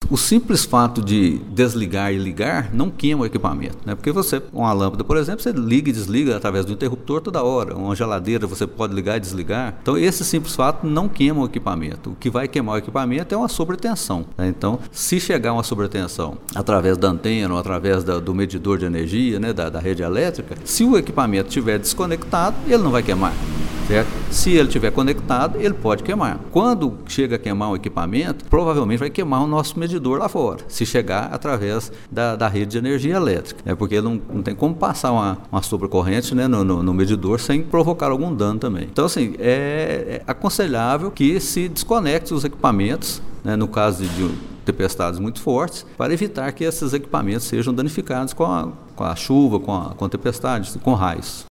O simples fato de desligar e ligar não queima o equipamento, né? Porque você, com uma lâmpada, por exemplo, você liga e desliga através do interruptor toda hora. Uma geladeira você pode ligar e desligar. Então, esse simples fato não queima o equipamento. O que vai queimar o equipamento é uma sobretensão, né? Então, se chegar uma sobretensão através da antena ou através do medidor de energia, né, da rede elétrica, se o equipamento estiver desconectado, ele não vai queimar. Certo? Se ele estiver conectado, ele pode queimar. Quando chega a queimar o equipamento, provavelmente vai queimar o nosso medidor lá fora, se chegar através da rede de energia elétrica. É porque não tem como passar uma sobrecorrente, né, no medidor sem provocar algum dano também. Então, assim, é aconselhável que se desconecte os equipamentos, né, no caso de tempestades muito fortes, para evitar que esses equipamentos sejam danificados com a chuva, com a tempestade, com raios.